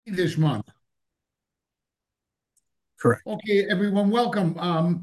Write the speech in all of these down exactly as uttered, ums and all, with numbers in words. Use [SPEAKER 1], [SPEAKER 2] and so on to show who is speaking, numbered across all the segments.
[SPEAKER 1] this month.
[SPEAKER 2] Correct.
[SPEAKER 1] Okay, everyone, welcome. Um,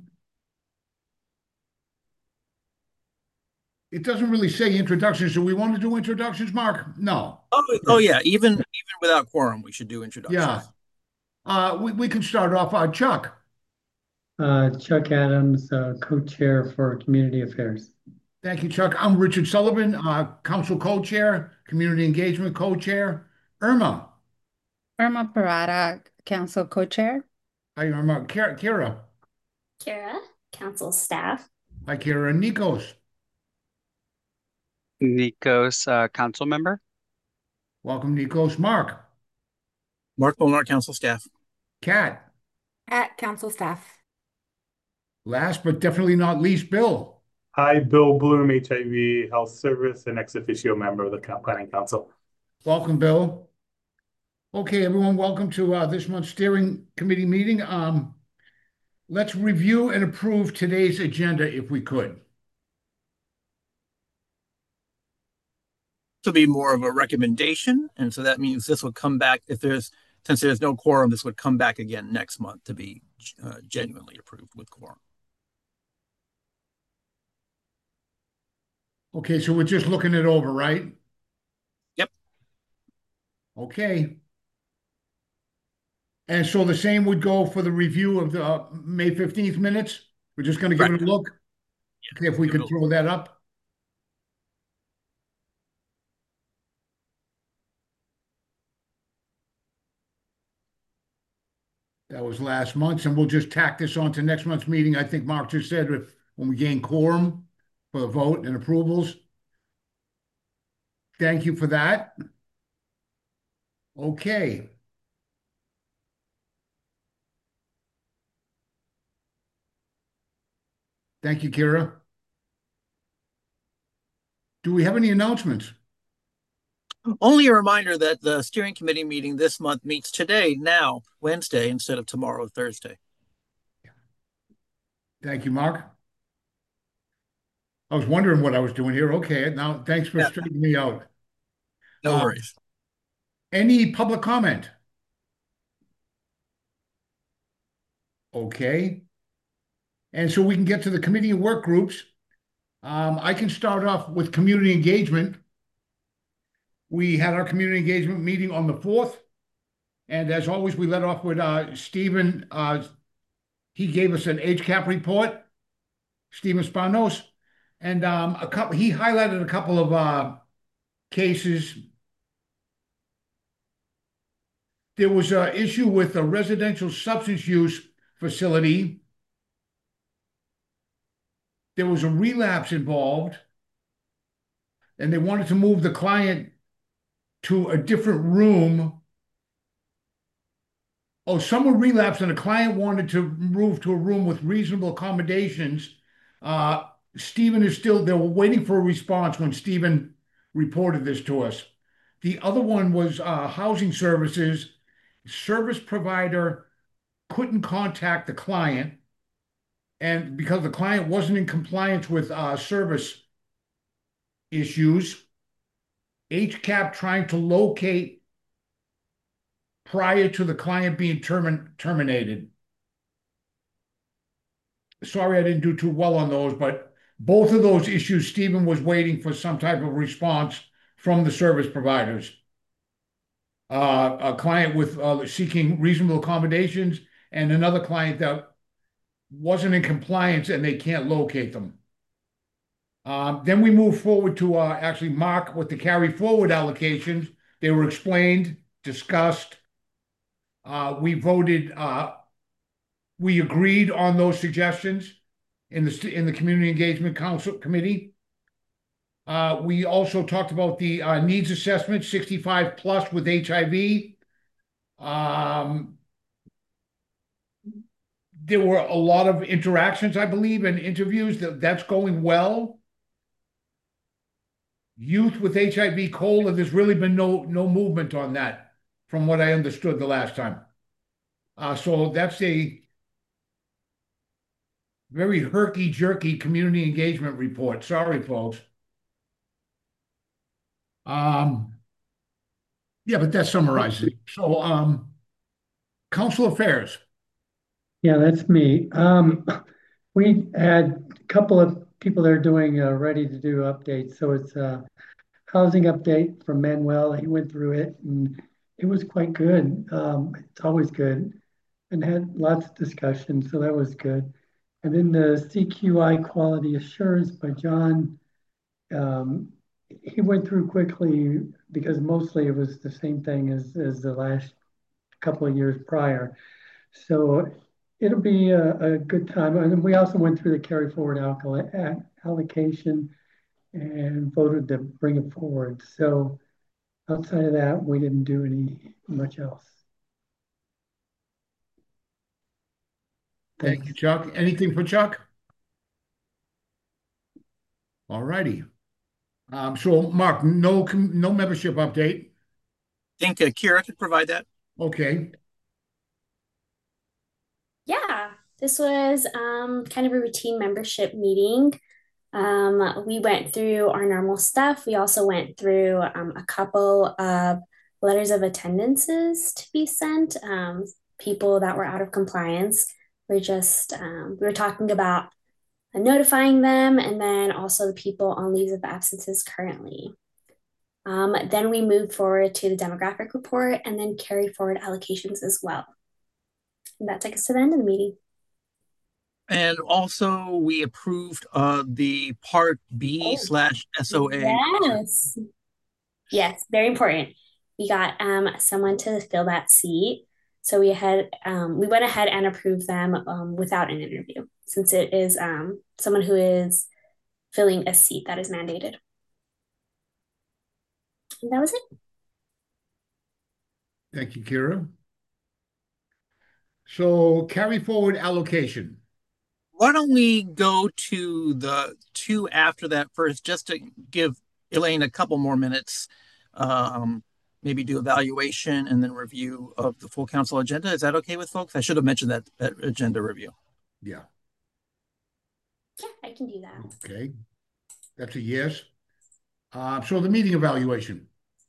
[SPEAKER 1] it doesn't really say introductions. Do we want to do introductions, Mark? No.
[SPEAKER 2] Oh, oh
[SPEAKER 1] Sure.
[SPEAKER 2] yeah. Even even without quorum, we should do
[SPEAKER 1] Yeah.
[SPEAKER 2] introductions.
[SPEAKER 1] Uh, we, we can start off. Uh, Chuck.
[SPEAKER 3] Uh, Chuck Adams, uh, co-chair for Community Affairs.
[SPEAKER 1] Thank you, Chuck. I'm Richard Sullivan, uh, Council Co-Chair, Community Engagement Co-Chair. Irma.
[SPEAKER 4] Irma Parada, Council Co-Chair.
[SPEAKER 1] Hi, Irma. Kira. Kira.
[SPEAKER 5] Kara, council staff.
[SPEAKER 1] Hi, Kira. Nikos.
[SPEAKER 6] Nikos, uh, council member.
[SPEAKER 1] Welcome, Nikos. Mark.
[SPEAKER 2] Mark Molnar, council staff.
[SPEAKER 1] Kat.
[SPEAKER 7] At council staff.
[SPEAKER 1] Last but definitely not least, Bill.
[SPEAKER 8] Hi, Bill Bloom, H I V Health Service and ex officio member of the Planning Council.
[SPEAKER 1] Welcome, Bill. Okay, everyone, welcome to uh, this month's steering committee meeting. Um, let's review and approve today's agenda if we could.
[SPEAKER 2] This will be more of a recommendation, and so that means this would come back if there's since there's no quorum, this would come back again next month to be uh, genuinely approved with quorum.
[SPEAKER 1] Okay, so we're just looking it over, right?
[SPEAKER 2] Yep.
[SPEAKER 1] Okay. And so the same would go for the review of the uh, May fifteenth minutes? We're just going to give it a look?
[SPEAKER 2] Yeah,
[SPEAKER 1] Okay, if we could throw that up. That was last month's, and we'll just tack this on to next month's meeting. I think Mark just said if, when we gain quorum for the vote and approvals. Thank you for that. Okay. Thank you, Kira. Do we have any announcements?
[SPEAKER 2] Only a reminder that the steering committee meeting this month meets today, now, Wednesday, instead of tomorrow, Thursday.
[SPEAKER 1] Thank you, Mark. I was wondering what I was doing here. Okay, now thanks for
[SPEAKER 2] Yeah.
[SPEAKER 1] straightening me out.
[SPEAKER 2] No
[SPEAKER 1] Um,
[SPEAKER 2] worries.
[SPEAKER 1] Any public comment? Okay. And so we can get to the committee and work groups. Um, I can start off with community engagement. We had our community engagement meeting on the fourth. And as always, we let off with uh, Stephen. Uh, he gave us an H CAP report, Stephen Spanos. And um, a couple, he highlighted a couple of uh, cases. There was an issue with a residential substance use facility. There was a relapse involved, and they wanted to move the client to a different room. Oh, someone relapsed, and the client wanted to move to a room with reasonable accommodations. Uh, Stephen is still, they were waiting for a response when Stephen reported this to us. The other one was uh, housing services. Service provider couldn't contact the client, and because the client wasn't in compliance with uh, service issues, H CAP trying to locate prior to the client being termin terminated. Sorry, I didn't do too well on those, but both of those issues, Stephen was waiting for some type of response from the service providers. Uh, a client with uh, seeking reasonable accommodations, and another client that wasn't in compliance and they can't locate them. Um, then we move forward to uh, actually Mark with the carry forward allocations. They were explained, discussed. Uh, we voted, uh, we agreed on those suggestions in the in the Community Engagement Council Committee. Uh, we also talked about the uh, needs assessment, sixty-five plus with H I V. Um, there were a lot of interactions, I believe, and interviews. That that's going well. Youth with H I V cola, there's really been no no movement on that, from what I understood the last time. Uh, so that's a very herky-jerky community engagement report. Sorry, folks. Um, Yeah, but that summarizes it. So, um, council affairs.
[SPEAKER 3] Yeah, that's me. Um, we had a couple of people that are doing, uh, ready to do updates. So it's a housing update from Manuel. He went through it and it was quite good. Um, it's always good and had lots of discussion. So that was good. And then the C Q I quality assurance by John. Um, he went through quickly because mostly it was the same thing as, as the last couple of years prior. So it'll be a, a good time. And we also went through the carry forward alcohol allocation and voted to bring it forward. So outside of that, we didn't do any much else.
[SPEAKER 1] Thank you, Chuck. Anything for Chuck? All righty. Um, so Mark, no, com- no membership update.
[SPEAKER 2] I think uh, Kira could provide that.
[SPEAKER 1] Okay.
[SPEAKER 5] Yeah, this was um, kind of a routine membership meeting. Um, we went through our normal stuff. We also went through um, a couple of letters of attendances to be sent. Um, people that were out of compliance. We're just um, we were talking about notifying them, and then also the people on leaves of absences currently. Um, then we moved forward to the demographic report and then carry forward allocations as well. And that took us to the end of the meeting.
[SPEAKER 2] And also, we approved uh, the Part B
[SPEAKER 5] Oh,
[SPEAKER 2] slash S O A.
[SPEAKER 5] Yes. Yes, very important. We got um, someone to fill that seat. So we had um, we went ahead and approved them um, without an interview, since it is um, someone who is filling a seat that is mandated. And that was it.
[SPEAKER 1] Thank you, Kira. So carry forward allocation.
[SPEAKER 2] Why don't we go to the two after that first, just to give Elaine a couple more minutes, um, maybe do evaluation and then review of the full council agenda. Is that okay with folks? I should have mentioned that, that agenda review.
[SPEAKER 1] Yeah.
[SPEAKER 5] Yeah, I can do that.
[SPEAKER 1] Okay. That's a yes. Uh, so the meeting evaluation.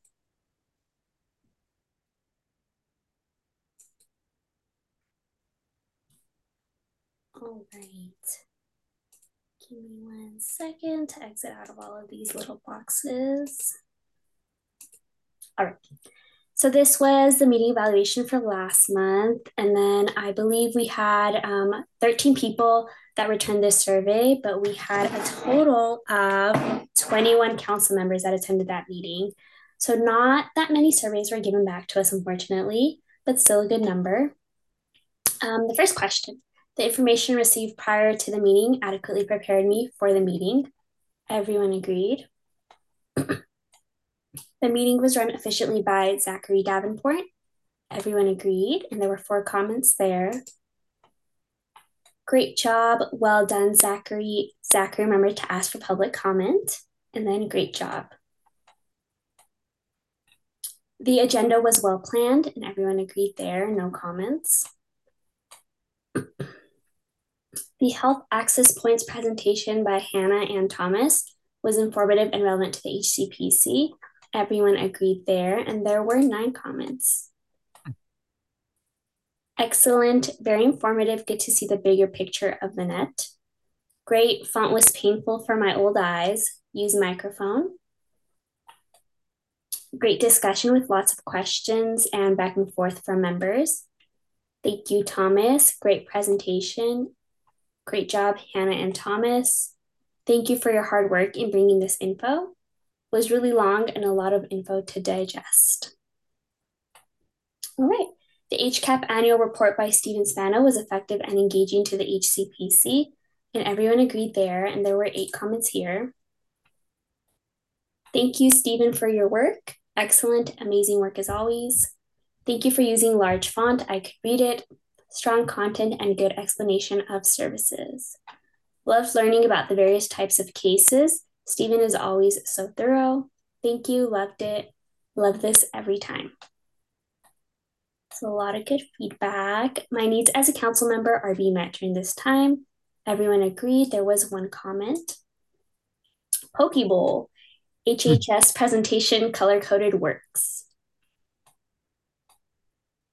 [SPEAKER 5] All right. Give me one second to exit out of all of these little boxes. All right. So this was the meeting evaluation for last month. And then I believe we had um, thirteen people that returned this survey, but we had a total of twenty-one council members that attended that meeting. So not that many surveys were given back to us, unfortunately, but still a good number. Um, the first question: the information received prior to the meeting adequately prepared me for the meeting. Everyone agreed. The meeting was run efficiently by Zachary Davenport. Everyone agreed, and there were four comments there. Great job. Well done, Zachary. Zachary remembered to ask for public comment, and then great job. The agenda was well planned, and everyone agreed there. No comments. The Health Access Points presentation by Hannah and Thomas was informative and relevant to the H C P C. Everyone agreed there, and there were nine comments. Excellent, very informative, good to see the bigger picture of the net. Great, font was painful for my old eyes. Use microphone. Great discussion with lots of questions and back and forth from members. Thank you, Thomas. Great presentation. Great job, Hannah and Thomas. Thank you for your hard work in bringing this info. It was really long and a lot of info to digest. All right. The H C A P annual report by Stephen Spano was effective and engaging to the H C P C, and everyone agreed there, and there were eight comments here. Thank you, Stephen, for your work. Excellent, amazing work as always. Thank you for using large font. I could read it. Strong content and good explanation of services. Loved learning about the various types of cases. Stephen is always so thorough. Thank you, loved it. Love this every time. So a lot of good feedback. My needs as a council member are being met during this time. Everyone agreed. There was one comment. Poke Bowl. H H S presentation color-coded works.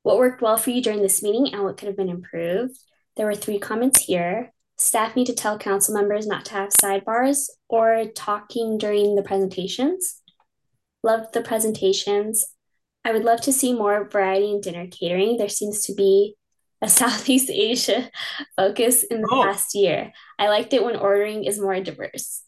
[SPEAKER 5] What worked well for you during this meeting and what could have been improved? There were three comments here. Staff need to tell council members not to have sidebars or talking during the presentations. Loved the presentations. I would love to see more variety in dinner catering. There seems to be a Southeast Asia focus in the
[SPEAKER 2] Oh.
[SPEAKER 5] past year. I liked it when ordering is more diverse.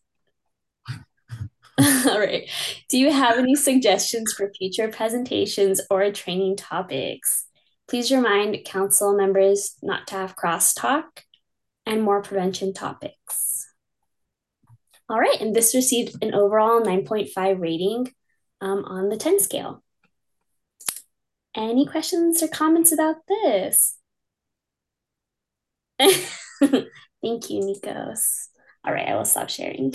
[SPEAKER 5] All right. Do you have any suggestions for future presentations or training topics? Please remind council members not to have crosstalk and more prevention topics. All right. And this received an overall nine point five rating um, on the ten scale. Any questions or comments about this? Thank you, Nikos. All right, I will stop sharing.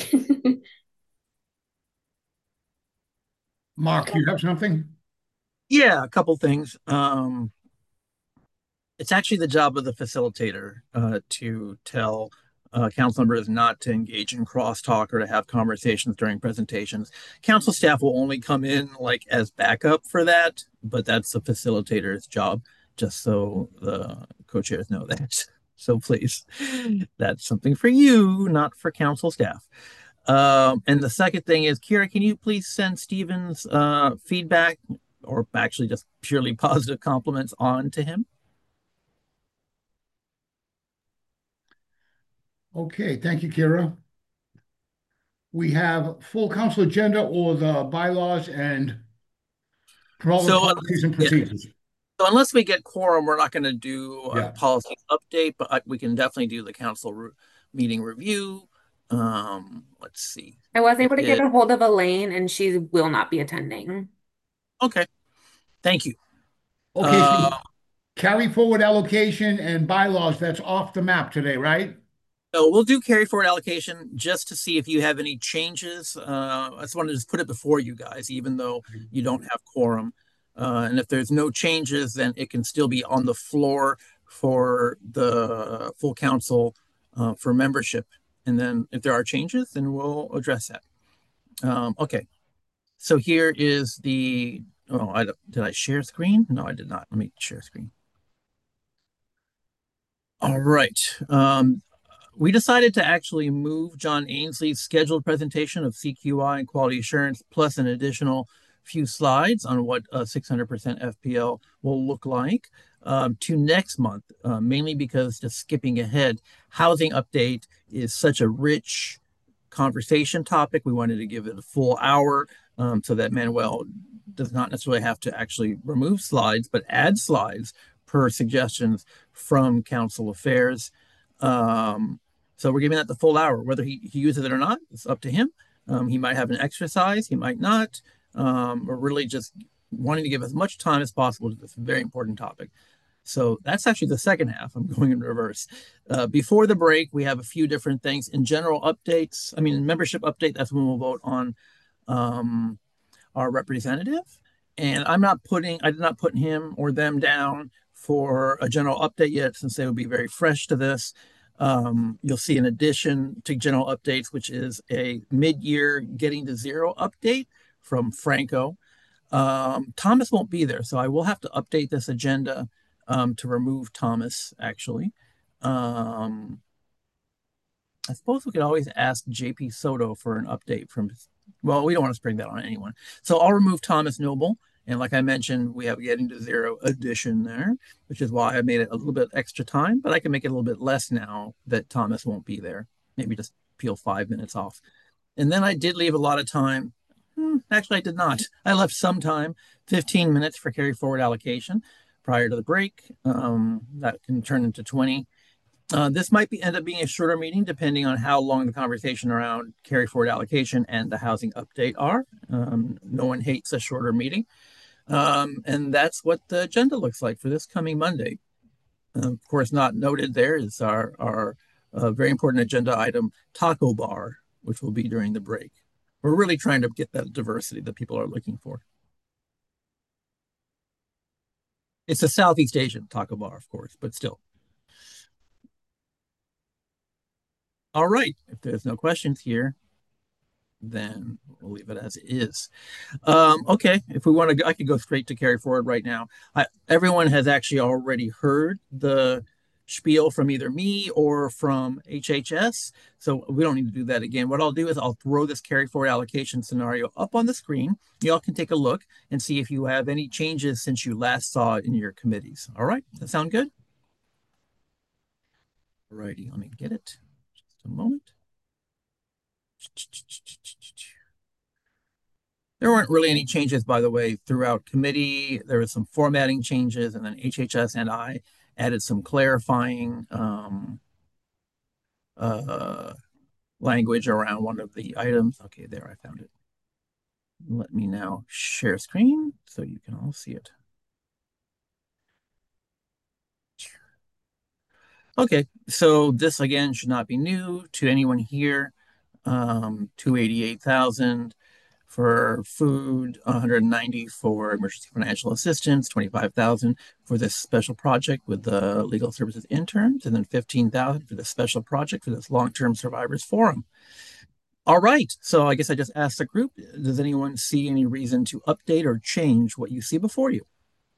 [SPEAKER 1] Mark, you have something?
[SPEAKER 2] Yeah, a couple things. Um, it's actually the job of the facilitator uh, to tell uh, council members not to engage in crosstalk or to have conversations during presentations. Council staff will only come in like as backup for that, but that's the facilitator's job, just so the co-chairs know that. So please, that's something for you, not for council staff. Um, and the second thing is, Kira, can you please send Stephen's uh, feedback, or actually just purely positive compliments, on to him?
[SPEAKER 1] Okay, thank you, Kira. We have full council agenda or the bylaws and relevant
[SPEAKER 2] So,
[SPEAKER 1] policies and
[SPEAKER 2] yeah.
[SPEAKER 1] procedures.
[SPEAKER 2] So unless we get quorum, we're not going to do a
[SPEAKER 1] Yeah.
[SPEAKER 2] policy update, but I, we can definitely do the council re meeting review. Um, let's see.
[SPEAKER 7] I was able to get
[SPEAKER 2] It-
[SPEAKER 7] a hold of Elaine, and she will not be attending.
[SPEAKER 2] Okay, thank you.
[SPEAKER 1] Okay, so
[SPEAKER 2] Uh,
[SPEAKER 1] carry forward allocation and bylaws, that's off the map today, right?
[SPEAKER 2] So we'll do carry forward allocation just to see if you have any changes. Uh, I just wanted to just put it before you guys, even though you don't have quorum. Uh, and if there's no changes, then it can still be on the floor for the full council uh, for membership. And then if there are changes, then we'll address that. Um, okay. So here is the, oh, I, did I share screen? No, I did not. Let me share screen. All right. Um, we decided to actually move John Ainsley's scheduled presentation of C Q I and quality assurance, plus an additional few slides on what a six hundred percent F P L will look like, um, to next month, uh, mainly because, just skipping ahead, housing update is such a rich conversation topic. We wanted to give it a full hour um, so that Manuel does not necessarily have to actually remove slides, but add slides per suggestions from council affairs. Um, so we're giving that the full hour. Whether he, he uses it or not, it's up to him. Um, he might have an exercise, he might not. Um, we're really just wanting to give as much time as possible to this very important topic. So that's actually the second half. I'm going in reverse. Uh, before the break, we have a few different things. In general updates, I mean, membership update, that's when we'll vote on um, our representative. And I'm not putting, I did not put him or them down for a general update yet, since they would be very fresh to this. Um, you'll see an addition to general updates, which is a mid-year getting to zero update from Franco. Um, Thomas won't be there, so I will have to update this agenda um, to remove Thomas, actually. Um, I suppose we could always ask J P Soto for an update from, well, we don't want to spring that on anyone. So I'll remove Thomas Noble. And like I mentioned, we have getting to zero addition there, which is why I made it a little bit extra time, but I can make it a little bit less now that Thomas won't be there. Maybe just peel five minutes off. And then I did leave a lot of time. Hmm, actually, I did not. I left some time, fifteen minutes for carry forward allocation prior to the break. Um, that can turn into twenty. Uh, this might be end up being a shorter meeting depending on how long the conversation around carry forward allocation and the housing update are. Um, no one hates a shorter meeting. Um, and that's what the agenda looks like for this coming Monday. Uh, of course, not noted there is our, our uh, very important agenda item, taco bar, which will be during the break. We're really trying to get that diversity that people are looking for. It's a Southeast Asian taco bar, of course, but still. All right, if there's no questions here, then we'll leave it as it is. Um, okay, if we want to, I could go straight to carry forward right now. I, everyone has actually already heard the spiel from either me or from H H S, so we don't need to do that again. What I'll do is I'll throw this carry forward allocation scenario up on the screen. Y'all can take a look and see if you have any changes since you last saw it in your committees. All right, that sound good? All righty, let me get it. Just a moment. There weren't really any changes, by the way, throughout committee. There was some formatting changes, and then H H S and I added some clarifying um, uh, language around one of the items. Okay, there, I found it. Let me now share screen so you can all see it. Okay, so this again should not be new to anyone here. Um, two hundred eighty-eight thousand for food, one hundred ninety for emergency financial assistance, twenty-five thousand for this special project with the legal services interns, and then fifteen thousand for this special project for this long-term survivors forum. All right, so I guess I just asked the group, does anyone see any reason to update or change what you see before you?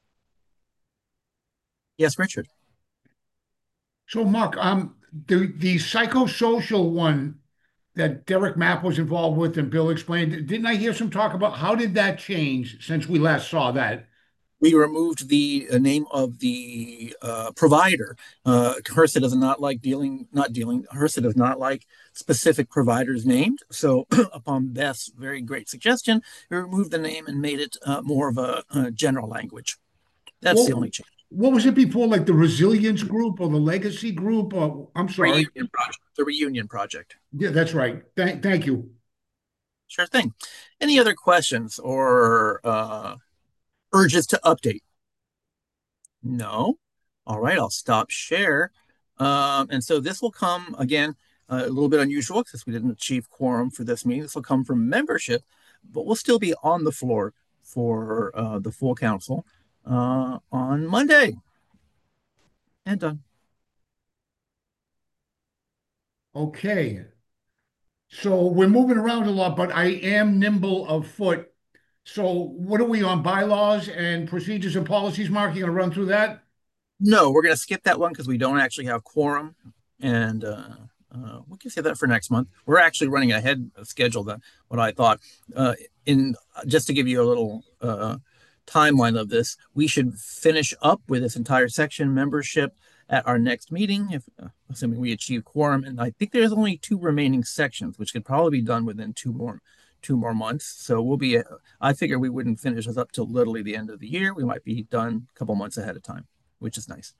[SPEAKER 2] Yes, Richard.
[SPEAKER 1] So Mark, um, the, the psychosocial one that Derek Mapp was involved with and Bill explained, didn't I hear some talk about how did that change since we last saw that?
[SPEAKER 2] We removed the uh, name of the uh, provider. Uh, HRSA does not like dealing, not dealing, HRSA does not like specific providers named. So upon Beth's very great suggestion, we removed the name and made it uh, more of a, a general language. That's
[SPEAKER 1] Well,
[SPEAKER 2] the only change.
[SPEAKER 1] What was it before, like the Resilience Group or the Legacy Group? Or I'm sorry.
[SPEAKER 2] Reunion project. The Reunion Project.
[SPEAKER 1] Yeah, that's right. Thank, thank you.
[SPEAKER 2] Sure thing. Any other questions or uh, urges to update? No. All right, I'll stop share. Um, and so this will come again, uh, a little bit unusual because we didn't achieve quorum for this meeting. This will come from membership, but we'll still be on the floor for uh, the full council uh, on Monday. And done.
[SPEAKER 1] Okay. So we're moving around a lot, but I am nimble of foot. So what are we on, bylaws and procedures and policies, Mark? You gonna run through that?
[SPEAKER 2] No, we're going to skip that one because we don't actually have quorum. And uh, uh, we can save that for next month. We're actually running ahead of schedule than what I thought. Uh, in just to give you a little uh, timeline of this, we should finish up with this entire section membership at our next meeting, if uh, assuming we achieve quorum. And I think there's only two remaining sections, which could probably be done within two more two more months. So we'll be. Uh, I figure we wouldn't finish this up till literally the end of the year. We might be done a couple months ahead of time, which is nice.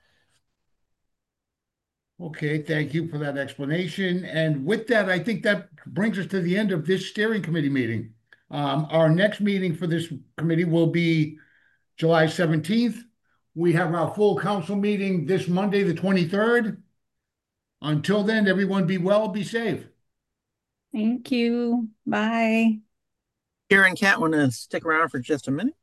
[SPEAKER 1] Okay, thank you for that explanation. And with that, I think that brings us to the end of this steering committee meeting. Um, our next meeting for this committee will be July seventeenth. We have our full council meeting this Monday, the twenty-third. Until then, everyone be well, be safe.
[SPEAKER 4] Thank you. Bye.
[SPEAKER 2] Karen, Kat, want to stick around for just a minute?